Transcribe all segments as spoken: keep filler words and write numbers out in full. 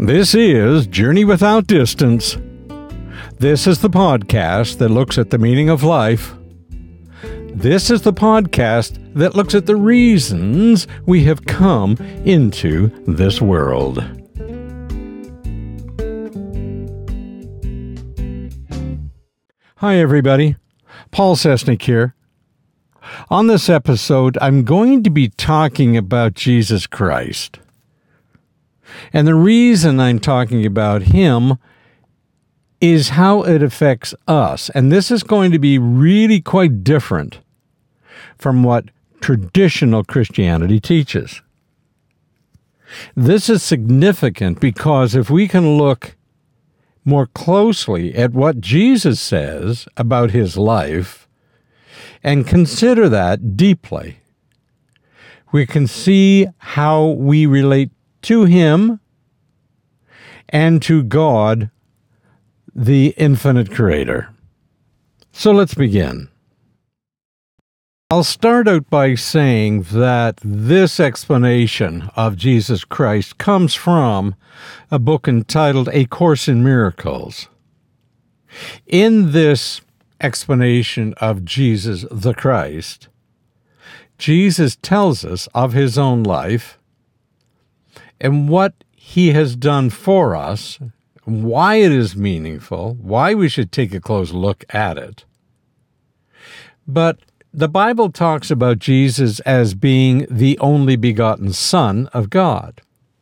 This is Journey Without Distance. This is the podcast that looks at the meaning of life. This is the podcast that looks at the reasons we have come into this world. Hi, everybody. Paul Sesnick here. On this episode, I'm going to be talking about Jesus Christ. And the reason I'm talking about him is how it affects us. And this is going to be really quite different from what traditional Christianity teaches. This is significant because if we can look more closely at what Jesus says about his life and consider that deeply, we can see how we relate to him and to God, the infinite creator. So let's begin. I'll start out by saying that this explanation of Jesus Christ comes from a book entitled A Course in Miracles. In this explanation of Jesus the Christ, Jesus tells us of his own life and what he has done for us, why it is meaningful, why we should take a close look at it. But the Bible talks about Jesus as being the only begotten Son of God.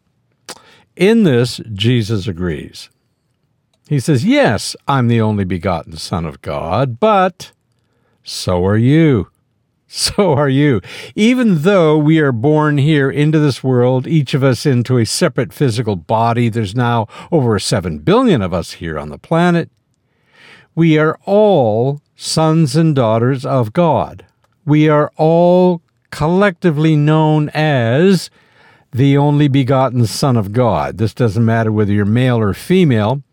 In this, Jesus agrees. He says, yes, I'm the only begotten Son of God, but so are you. So are you. Even though we are born here into this world, each of us into a separate physical body, there's now over seven billion of us here on the planet, we are all sons and daughters of God. We are all collectively known as the only begotten Son of God. This doesn't matter whether you're male or female,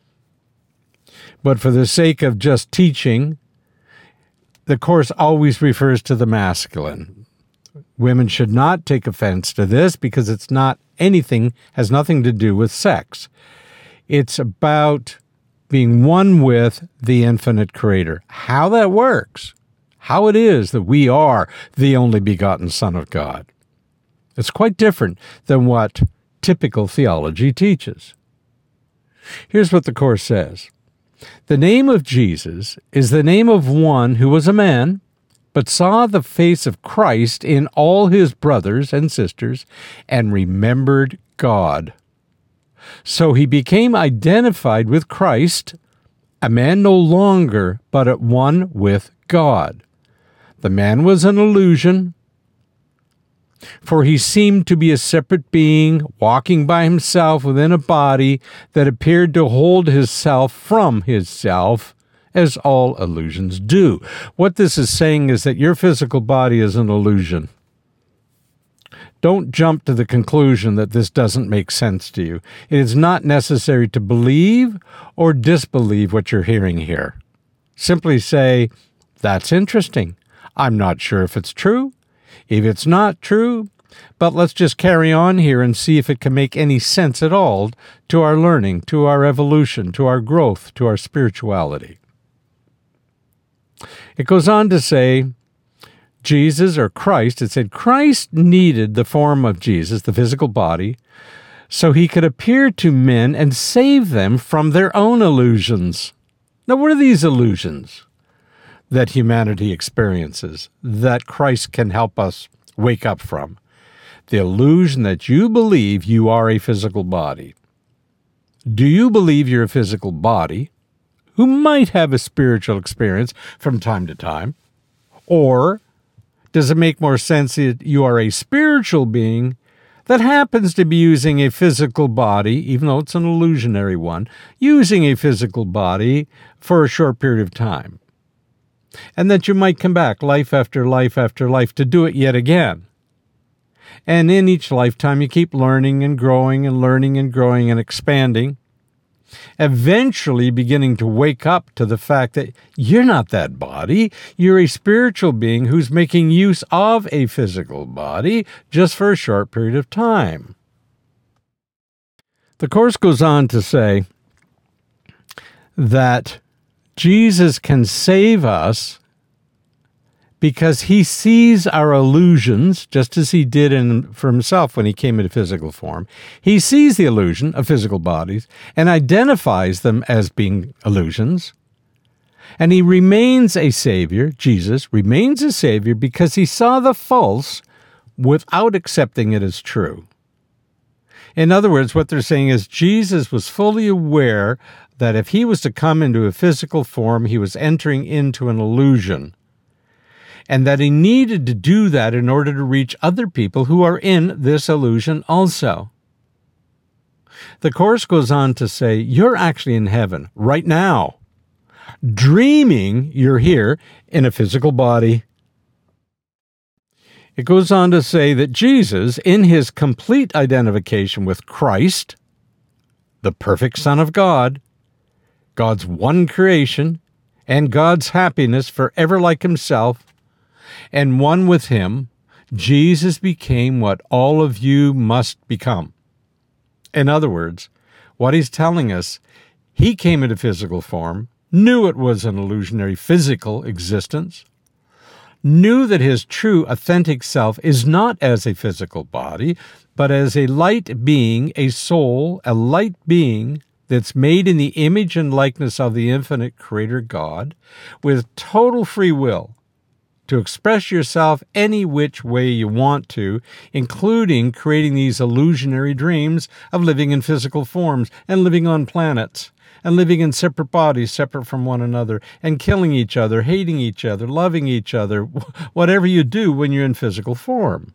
but for the sake of just teaching, the Course always refers to the masculine. Women should not take offense to this because it's not anything, has nothing to do with sex. It's about being one with the infinite creator. How that works, how it is that we are the only begotten Son of God. It's quite different than what typical theology teaches. Here's what the Course says. The name of Jesus is the name of one who was a man, but saw the face of Christ in all his brothers and sisters and remembered God. So he became identified with Christ, a man no longer, but at one with God. The man was an illusion, for he seemed to be a separate being walking by himself within a body that appeared to hold his self from his self, as all illusions do. What this is saying is that your physical body is an illusion. Don't jump to the conclusion that this doesn't make sense to you. It is not necessary to believe or disbelieve what you're hearing here. Simply say, that's interesting. I'm not sure if it's true. If it's not true, but let's just carry on here and see if it can make any sense at all to our learning, to our evolution, to our growth, to our spirituality. It goes on to say, Jesus or Christ, it said Christ needed the form of Jesus, the physical body, so he could appear to men and save them from their own illusions. Now, what are these illusions that humanity experiences, that Christ can help us wake up from? The illusion that you believe you are a physical body. Do you believe you're a physical body who might have a spiritual experience from time to time? Or does it make more sense that you are a spiritual being that happens to be using a physical body, even though it's an illusionary one, using a physical body for a short period of time? And that you might come back life after life after life to do it yet again. And in each lifetime, you keep learning and growing and learning and growing and expanding, eventually beginning to wake up to the fact that you're not that body. You're a spiritual being who's making use of a physical body just for a short period of time. The Course goes on to say that Jesus can save us because he sees our illusions, just as he did in, for himself when he came into physical form. He sees the illusion of physical bodies and identifies them as being illusions. And he remains a savior, Jesus remains a savior because he saw the false without accepting it as true. In other words, what they're saying is Jesus was fully aware that if he was to come into a physical form, he was entering into an illusion, and that he needed to do that in order to reach other people who are in this illusion also. The Course goes on to say, you're actually in heaven right now, dreaming you're here in a physical body. It goes on to say that Jesus, in his complete identification with Christ, the perfect Son of God, God's one creation, and God's happiness forever like himself, and one with him, Jesus became what all of you must become. In other words, what he's telling us, he came into physical form, knew it was an illusionary physical existence, knew that his true authentic self is not as a physical body, but as a light being, a soul, a light being that's made in the image and likeness of the infinite Creator God, with total free will to express yourself any which way you want to, including creating these illusionary dreams of living in physical forms and living on planets and living in separate bodies, separate from one another, and killing each other, hating each other, loving each other, whatever you do when you're in physical form.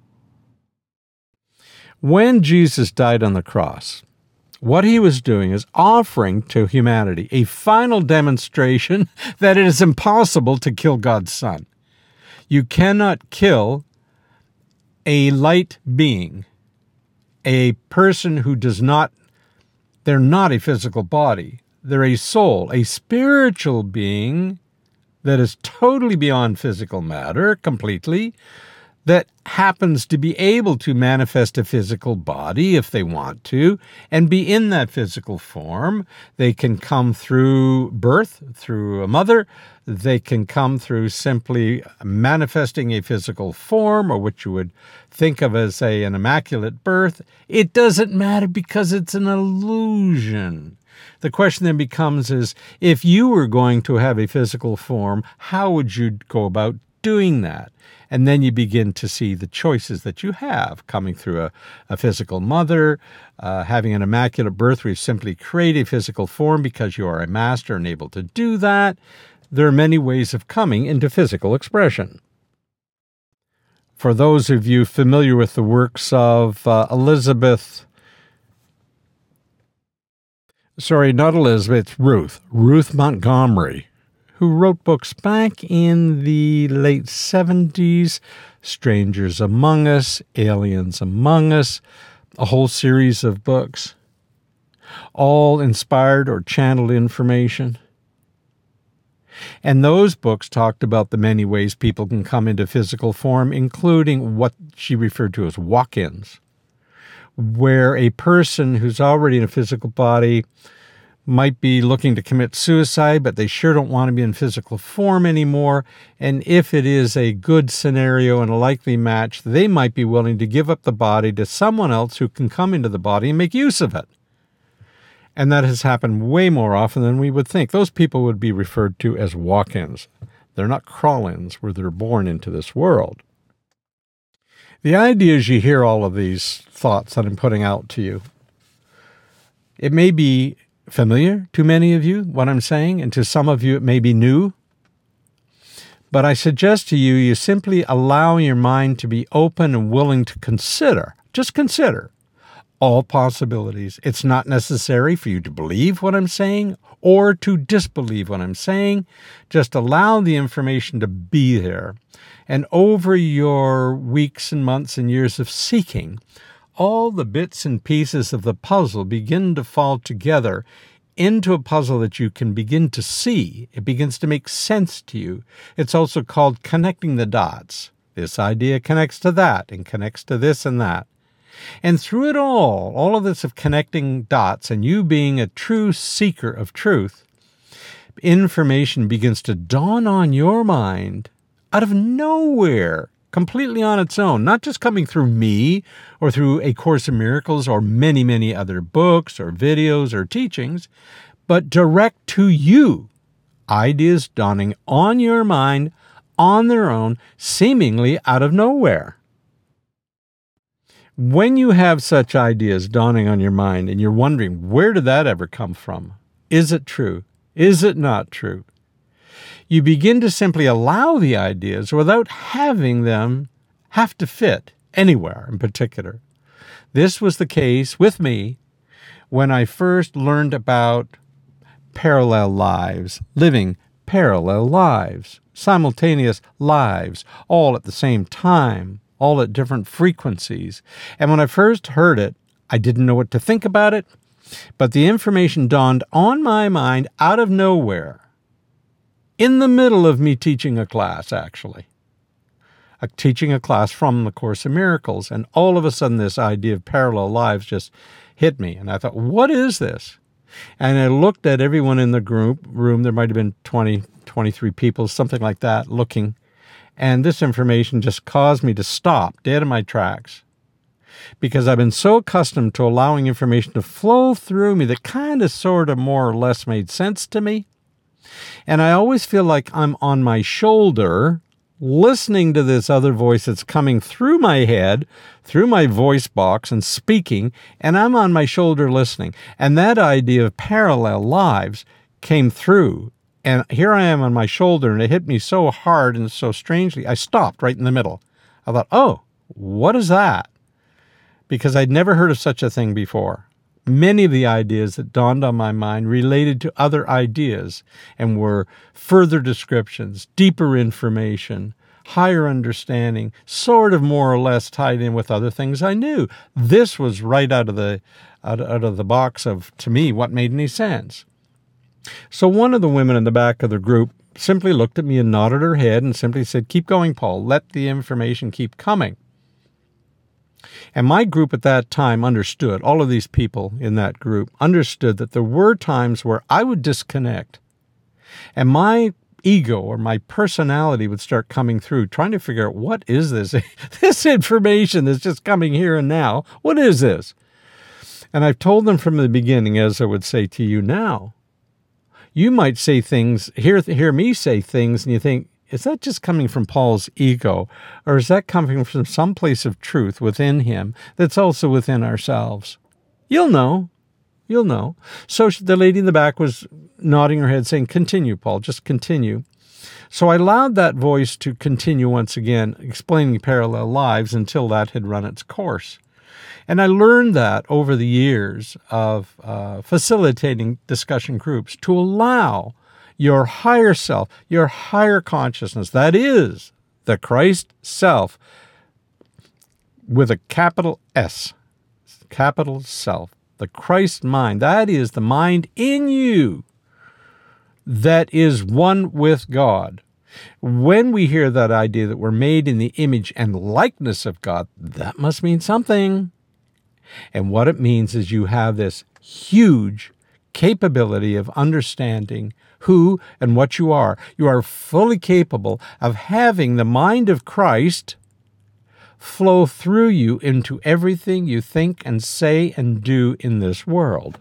When Jesus died on the cross, what he was doing is offering to humanity a final demonstration that it is impossible to kill God's Son. You cannot kill a light being, a person who does not, they're not a physical body. They're a soul, a spiritual being that is totally beyond physical matter, completely, that happens to be able to manifest a physical body if they want to, and be in that physical form. They can come through birth, through a mother. They can come through simply manifesting a physical form, or what you would think of as, say, an immaculate birth. It doesn't matter because it's an illusion. The question then becomes is, if you were going to have a physical form, how would you go about doing that? And then you begin to see the choices that you have coming through a, a physical mother, uh, having an immaculate birth where you simply create a physical form because you are a master and able to do that. There are many ways of coming into physical expression. For those of you familiar with the works of uh, Elizabeth, sorry, not Elizabeth, Ruth, Ruth Montgomery, who wrote books back in the late seventies, Strangers Among Us, Aliens Among Us, a whole series of books, all inspired or channeled information. And those books talked about the many ways people can come into physical form, including what she referred to as walk-ins, where a person who's already in a physical body might be looking to commit suicide, but they sure don't want to be in physical form anymore. And if it is a good scenario and a likely match, they might be willing to give up the body to someone else who can come into the body and make use of it. And that has happened way more often than we would think. Those people would be referred to as walk-ins. They're not crawl-ins where they're born into this world. The idea is you hear all of these thoughts that I'm putting out to you. It may be familiar to many of you, what I'm saying, and to some of you it may be new. But I suggest to you, you simply allow your mind to be open and willing to consider, just consider, all possibilities. It's not necessary for you to believe what I'm saying or to disbelieve what I'm saying. Just allow the information to be there. And over your weeks and months and years of seeking, all the bits and pieces of the puzzle begin to fall together into a puzzle that you can begin to see. It begins to make sense to you. It's also called connecting the dots. This idea connects to that and connects to this and that. And through it all, all of this of connecting dots and you being a true seeker of truth, information begins to dawn on your mind out of nowhere, completely on its own, not just coming through me or through A Course in Miracles or many, many other books or videos or teachings, but direct to you. Ideas dawning on your mind on their own, seemingly out of nowhere. When you have such ideas dawning on your mind and you're wondering, where did that ever come from? Is it true? Is it not true? You begin to simply allow the ideas without having them have to fit anywhere in particular. This was the case with me when I first learned about parallel lives, living parallel lives, simultaneous lives, all at the same time, all at different frequencies. And when I first heard it, I didn't know what to think about it, but the information dawned on my mind out of nowhere, in the middle of me teaching a class, actually. Uh, teaching a class from the Course in Miracles, and all of a sudden this idea of parallel lives just hit me. And I thought, what is this? And I looked at everyone in the group room. There might have been twenty, twenty-three people, something like that, looking. And this information just caused me to stop dead in my tracks, because I've been so accustomed to allowing information to flow through me that kind of sort of more or less made sense to me. And I always feel like I'm on my shoulder listening to this other voice that's coming through my head, through my voice box and speaking, and I'm on my shoulder listening. And that idea of parallel lives came through. And here I am on my shoulder, and it hit me so hard and so strangely, I stopped right in the middle. I thought, oh, what is that? Because I'd never heard of such a thing before. Many of the ideas that dawned on my mind related to other ideas and were further descriptions, deeper information, higher understanding, sort of more or less tied in with other things I knew. This was right out of the out, out of the box of, to me, what made any sense. So one of the women in the back of the group simply looked at me and nodded her head and simply said, "Keep going, Paul. Let the information keep coming." And my group at that time understood, all of these people in that group understood that there were times where I would disconnect and my ego or my personality would start coming through, trying to figure out, what is this? This information that's just coming here and now. What is this? And I've told them from the beginning, as I would say to you now, you might say things, hear, hear me say things, and you think, is that just coming from Paul's ego, or is that coming from some place of truth within him that's also within ourselves? You'll know. You'll know. So the lady in the back was nodding her head, saying, "Continue, Paul, just continue." So I allowed that voice to continue once again, explaining parallel lives until that had run its course. And I learned that over the years of uh, facilitating discussion groups, to allow your higher self, your higher consciousness, that is the Christ self with a capital S, capital self, the Christ mind, that is the mind in you that is one with God. When we hear that idea that we're made in the image and likeness of God, that must mean something. And what it means is you have this huge capability of understanding who and what you are. You are fully capable of having the mind of Christ flow through you into everything you think and say and do in this world.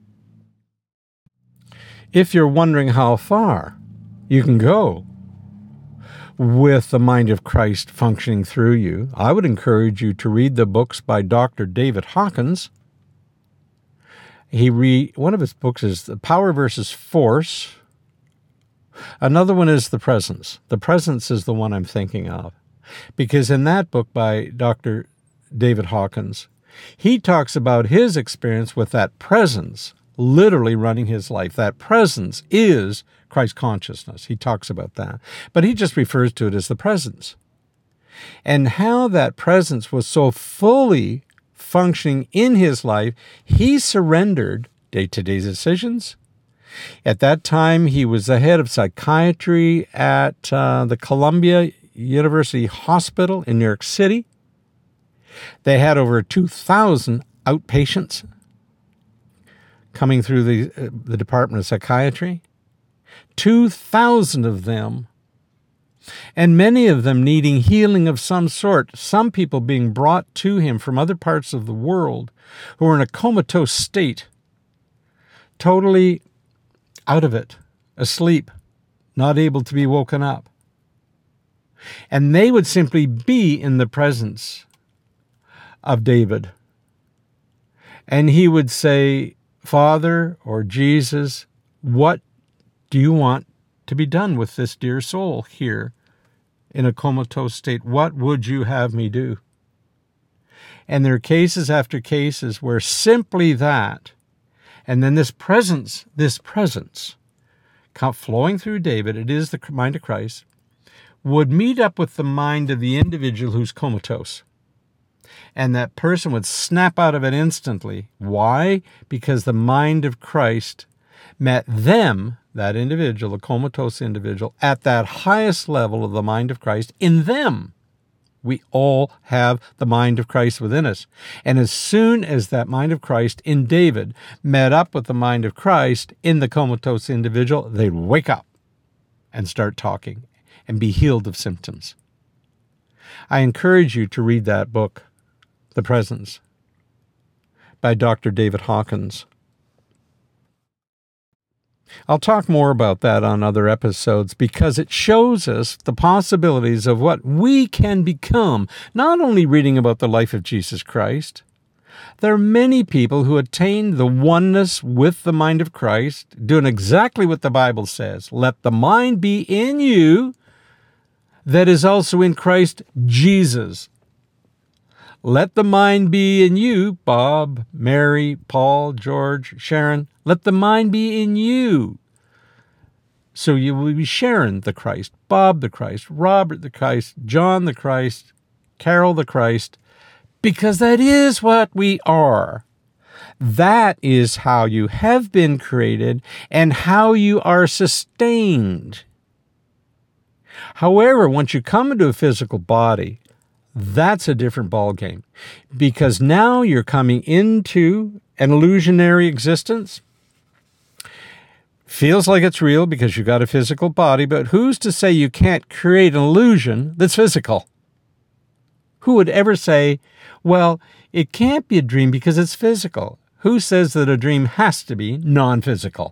If you're wondering how far you can go with the mind of Christ functioning through you, I would encourage you to read the books by Doctor David Hawkins. He re, one of his books is The Power versus Force. Another one is The Presence. The Presence is the one I'm thinking of. Because in that book by Doctor David Hawkins, he talks about his experience with that presence literally running his life. That presence is Christ consciousness. He talks about that. But he just refers to it as the presence. And how that presence was so fully functioning in his life, he surrendered day-to-day decisions. At that time, he was the head of psychiatry at uh, the Columbia University Hospital in New York City. They had over two thousand outpatients coming through the, uh, the Department of Psychiatry. two thousand of them, and many of them needing healing of some sort. Some people being brought to him from other parts of the world who were in a comatose state, totally out of it, asleep, not able to be woken up. And they would simply be in the presence of David. And he would say, Father, or Jesus, what do you want to be done with this dear soul here in a comatose state? What would you have me do? And there are cases after cases where simply that, and then this presence, this presence, flowing through David, it is the mind of Christ, would meet up with the mind of the individual who's comatose. And that person would snap out of it instantly. Why? Because the mind of Christ met them, that individual, the comatose individual, at that highest level of the mind of Christ in them. We all have the mind of Christ within us. And as soon as that mind of Christ in David met up with the mind of Christ in the comatose individual, they'd wake up and start talking and be healed of symptoms. I encourage you to read that book, The Presence, by Doctor David Hawkins. I'll talk more about that on other episodes because it shows us the possibilities of what we can become, not only reading about the life of Jesus Christ. There are many people who attain the oneness with the mind of Christ, doing exactly what the Bible says. Let the mind be in you that is also in Christ Jesus. Let the mind be in you, Bob, Mary, Paul, George, Sharon. Let the mind be in you. So you will be Sharon the Christ, Bob the Christ, Robert the Christ, John the Christ, Carol the Christ, because that is what we are. That is how you have been created and how you are sustained. However, once you come into a physical body, that's a different ballgame, because now you're coming into an illusionary existence. Feels like it's real because you got a physical body, but who's to say you can't create an illusion that's physical? Who would ever say, well, it can't be a dream because it's physical? Who says that a dream has to be non-physical?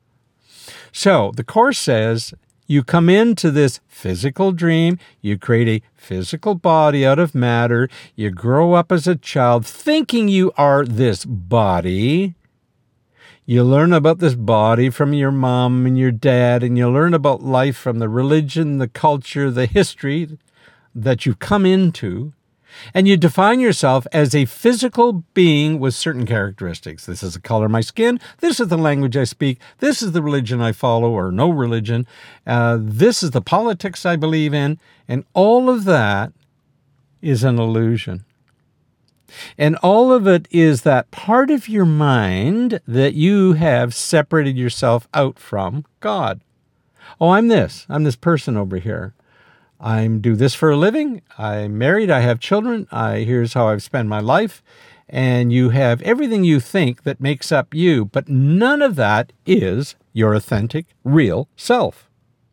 So the Course says, you come into this physical dream, you create a physical body out of matter, you grow up as a child thinking you are this body. You learn about this body from your mom and your dad, and you learn about life from the religion, the culture, the history that you've come into. And you define yourself as a physical being with certain characteristics. This is the color of my skin. This is the language I speak. This is the religion I follow, or no religion. Uh, this is the politics I believe in. And all of that is an illusion. And all of it is that part of your mind that you have separated yourself out from God. Oh, I'm this. I'm this person over here. I do this for a living. I'm married. I have children. I here's how I've spent my life. And you have everything you think that makes up you, but none of that is your authentic, real self.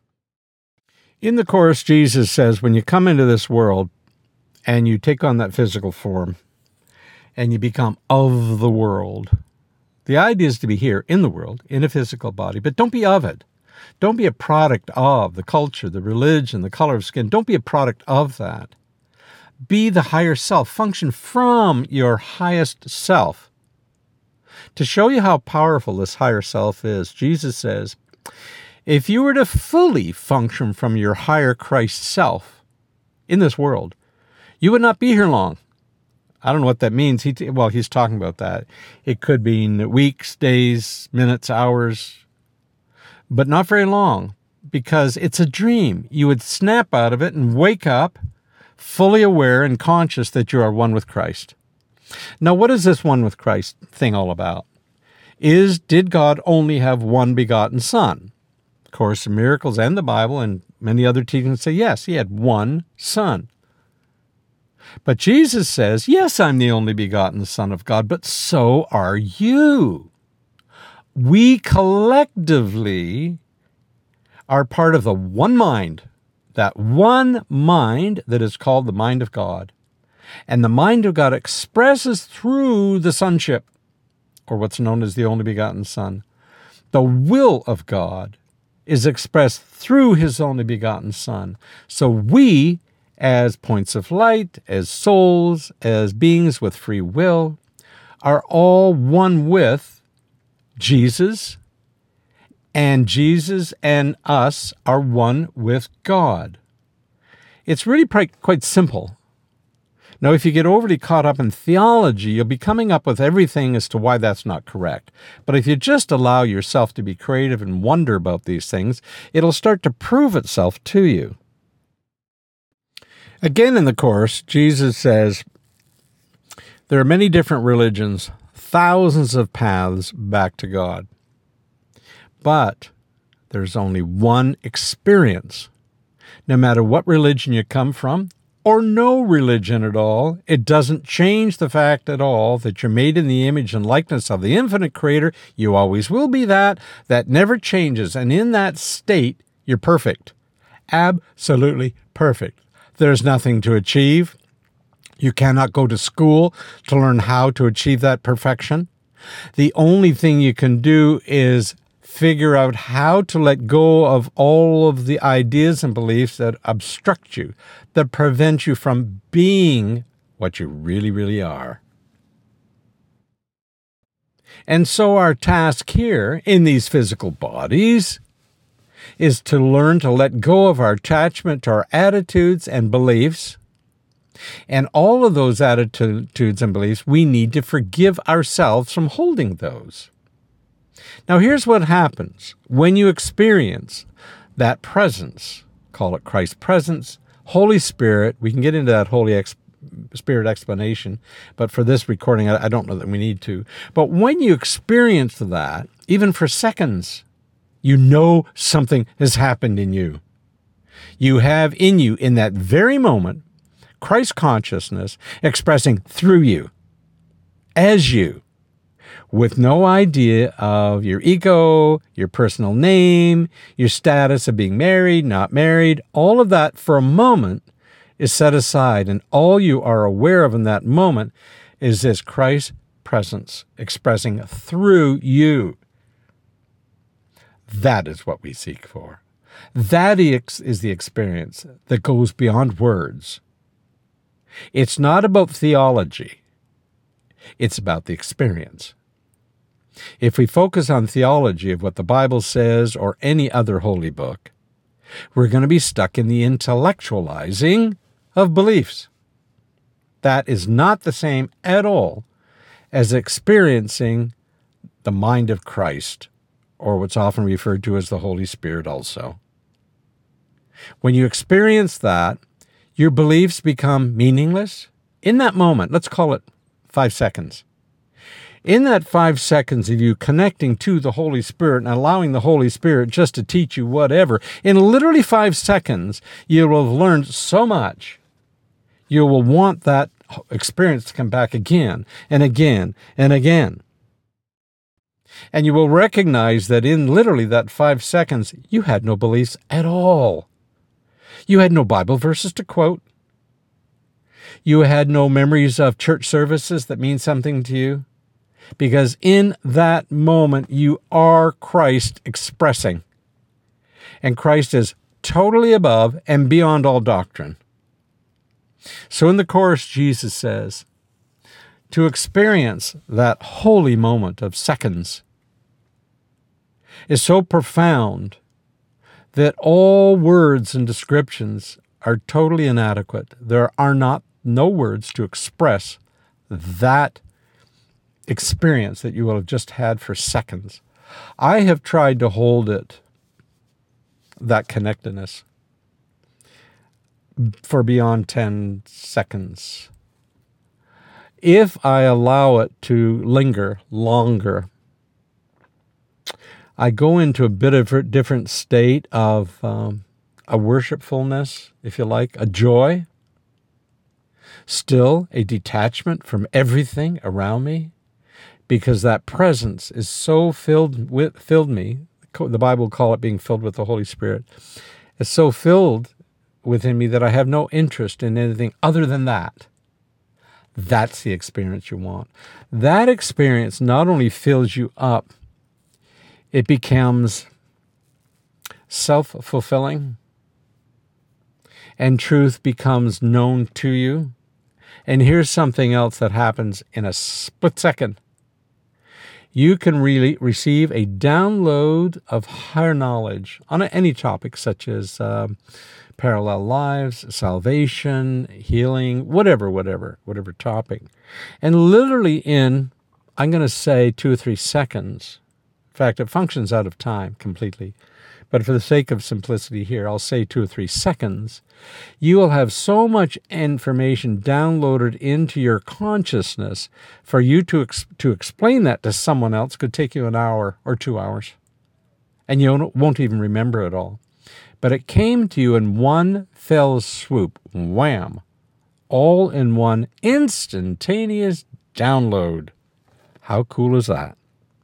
In the Course, Jesus says, when you come into this world and you take on that physical form and you become of the world, the idea is to be here in the world, in a physical body, but don't be of it. Don't be a product of the culture, the religion, the color of skin. Don't be a product of that. Be the higher self. Function from your highest self. To show you how powerful this higher self is, Jesus says, if you were to fully function from your higher Christ self in this world, you would not be here long. I don't know what that means. He, well, he's talking about that. It could mean weeks, days, minutes, hours, but not very long, because it's a dream. You would snap out of it and wake up fully aware and conscious that you are one with Christ. Now, what is this one with Christ thing all about? Is, did God only have one begotten Son? Of course, the miracles and the Bible and many other teachings say, yes, he had one Son. But Jesus says, yes, I'm the only begotten Son of God, but so are you. We collectively are part of the one mind, that one mind that is called the mind of God. And the mind of God expresses through the sonship, or what's known as the only begotten Son. The will of God is expressed through his only begotten Son. So we, as points of light, as souls, as beings with free will, are all one with Jesus, and Jesus and us are one with God. It's really quite simple. Now, if you get overly caught up in theology, you'll be coming up with everything as to why that's not correct. But if you just allow yourself to be creative and wonder about these things, it'll start to prove itself to you. Again in the Course, Jesus says, there are many different religions, thousands of paths back to God. But there's only one experience. No matter what religion you come from, or no religion at all, it doesn't change the fact at all that you're made in the image and likeness of the infinite Creator. You always will be that. That never changes. And in that state, you're perfect. Absolutely perfect. There's nothing to achieve. You cannot go to school to learn how to achieve that perfection. The only thing you can do is figure out how to let go of all of the ideas and beliefs that obstruct you, that prevent you from being what you really, really are. And so our task here in these physical bodies is to learn to let go of our attachment to our attitudes and beliefs. And all of those attitudes and beliefs, we need to forgive ourselves from holding those. Now, here's what happens when you experience that presence. Call it Christ's presence, Holy Spirit. We can get into that Holy Ex- Spirit explanation, but for this recording, I, I don't know that we need to. But when you experience that, even for seconds, you know something has happened in you. You have in you, in that very moment, Christ consciousness expressing through you, as you, with no idea of your ego, your personal name, your status of being married, not married. All of that for a moment is set aside, and all you are aware of in that moment is this Christ presence expressing through you. That is what we seek for. That is the experience that goes beyond words. It's not about theology. It's about the experience. If we focus on theology of what the Bible says or any other holy book, we're going to be stuck in the intellectualizing of beliefs. That is not the same at all as experiencing the mind of Christ, or what's often referred to as the Holy Spirit also. When you experience that, your beliefs become meaningless. In that moment, let's call it five seconds. In that five seconds of you connecting to the Holy Spirit and allowing the Holy Spirit just to teach you whatever, in literally five seconds, you will have learned so much. You will want that experience to come back again and again and again. And you will recognize that in literally that five seconds, you had no beliefs at all. You had no Bible verses to quote. You had no memories of church services that mean something to you. Because in that moment, you are Christ expressing. And Christ is totally above and beyond all doctrine. So in the Course, Jesus says, to experience that holy moment of seconds is so profound that all words and descriptions are totally inadequate. There are not no words to express that experience that you will have just had for seconds. I have tried to hold it, that connectedness, for beyond ten seconds. If I allow it to linger longer, I go into a bit of a different state of um, a worshipfulness, if you like, a joy. Still a detachment from everything around me, because that presence is so filled with filled me. The Bible call it being filled with the Holy Spirit. It's so filled within me that I have no interest in anything other than that. That's the experience you want. That experience not only fills you up, it becomes self-fulfilling, and truth becomes known to you. And here's something else that happens in a split second. You can really receive a download of higher knowledge on any topic, such as uh, parallel lives, salvation, healing, whatever, whatever, whatever topic. And literally in, I'm going to say two or three seconds. In fact, it functions out of time completely. But for the sake of simplicity here, I'll say two or three seconds. You will have so much information downloaded into your consciousness for you to ex- to explain that to someone else could take you an hour or two hours. And you won't even remember it all. But it came to you in one fell swoop. Wham! All in one instantaneous download. How cool is that?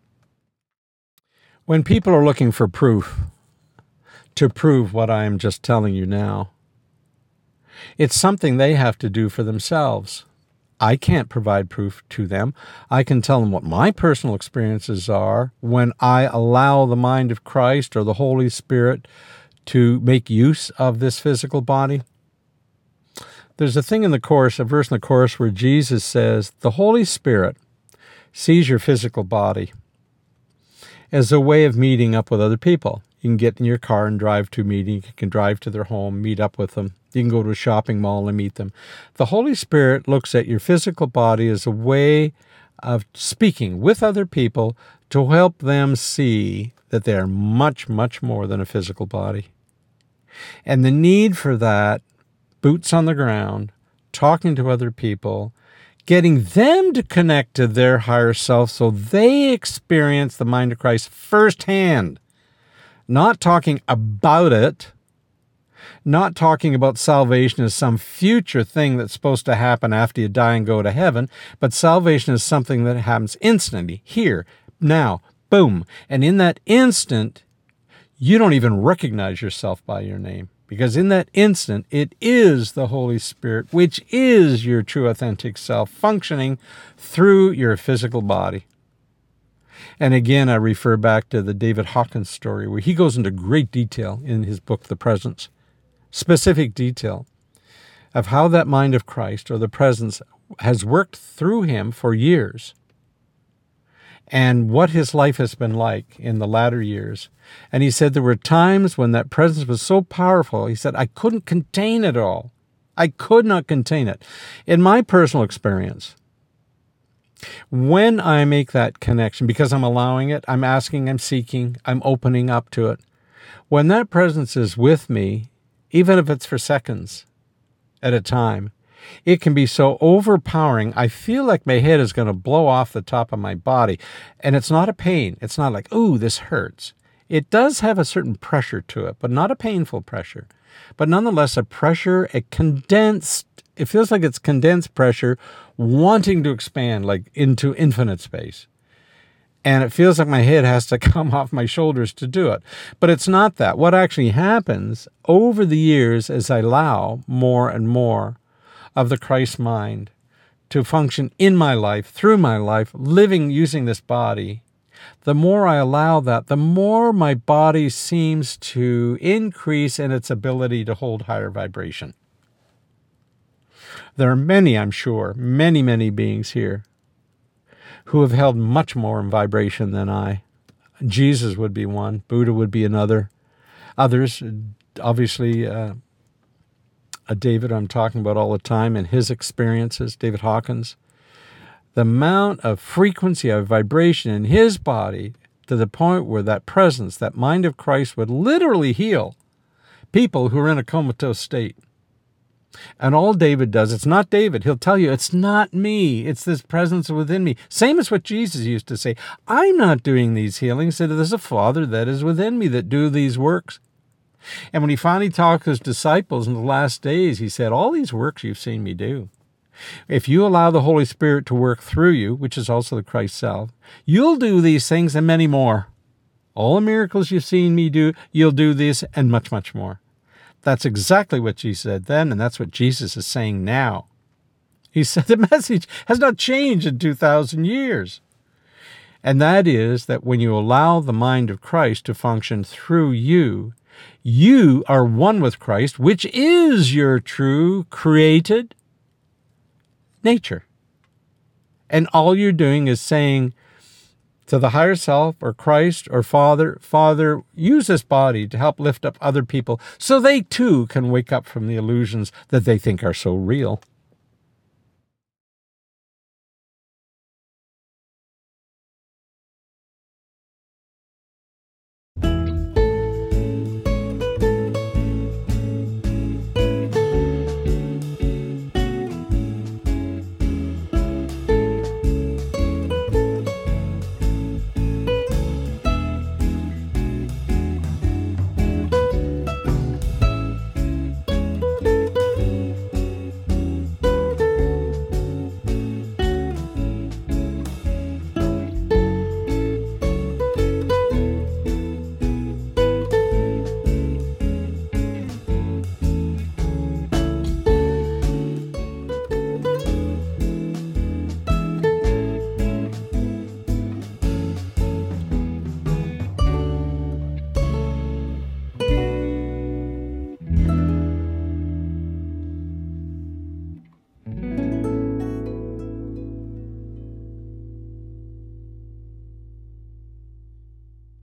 When people are looking for proof, to prove what I am just telling you now, it's something they have to do for themselves. I can't provide proof to them. I can tell them what my personal experiences are when I allow the mind of Christ or the Holy Spirit to make use of this physical body. There's a thing in the Course, a verse in the Course where Jesus says, the Holy Spirit sees your physical body as a way of meeting up with other people. You can get in your car and drive to a meeting. You can drive to their home, meet up with them. You can go to a shopping mall and meet them. The Holy Spirit looks at your physical body as a way of speaking with other people to help them see that they are much, much more than a physical body. And the need for that, boots on the ground, talking to other people, getting them to connect to their higher self so they experience the mind of Christ firsthand. Not talking about it, not talking about salvation as some future thing that's supposed to happen after you die and go to heaven, but salvation is something that happens instantly, here, now, boom. And in that instant, you don't even recognize yourself by your name, because in that instant, it is the Holy Spirit, which is your true authentic self, functioning through your physical body. And again, I refer back to the David Hawkins story, where he goes into great detail in his book, The Presence, specific detail of how that mind of Christ or the presence has worked through him for years and what his life has been like in the latter years. And he said there were times when that presence was so powerful, he said, I couldn't contain it all. I could not contain it. In my personal experience, when I make that connection, because I'm allowing it, I'm asking, I'm seeking, I'm opening up to it. When that presence is with me, even if it's for seconds at a time, it can be so overpowering. I feel like my head is going to blow off the top of my body. And it's not a pain. It's not like, ooh, this hurts. It does have a certain pressure to it, but not a painful pressure. But nonetheless, a pressure, a condensed, it feels like it's condensed pressure wanting to expand like into infinite space. And it feels like my head has to come off my shoulders to do it. But it's not that. What actually happens over the years as I allow more and more of the Christ mind to function in my life, through my life, living using this body, the more I allow that, the more my body seems to increase in its ability to hold higher vibration. There are many, I'm sure, many, many beings here who have held much more in vibration than I. Jesus would be one. Buddha would be another. Others, obviously, uh, a David I'm talking about all the time and his experiences, David Hawkins. The amount of frequency of vibration in his body to the point where that presence, that mind of Christ would literally heal people who are in a comatose state. And all David does, it's not David. He'll tell you, it's not me. It's this presence within me. Same as what Jesus used to say. I'm not doing these healings. It is a Father that is within me that do these works. And when he finally talked to his disciples in the last days, he said, all these works you've seen me do. If you allow the Holy Spirit to work through you, which is also the Christ self, you'll do these things and many more. All the miracles you've seen me do, you'll do this and much, much more. That's exactly what Jesus said then, and that's what Jesus is saying now. He said the message has not changed in two thousand years. And that is that when you allow the mind of Christ to function through you, you are one with Christ, which is your true created nature. And all you're doing is saying to the higher self or Christ or Father, Father, use this body to help lift up other people so they too can wake up from the illusions that they think are so real.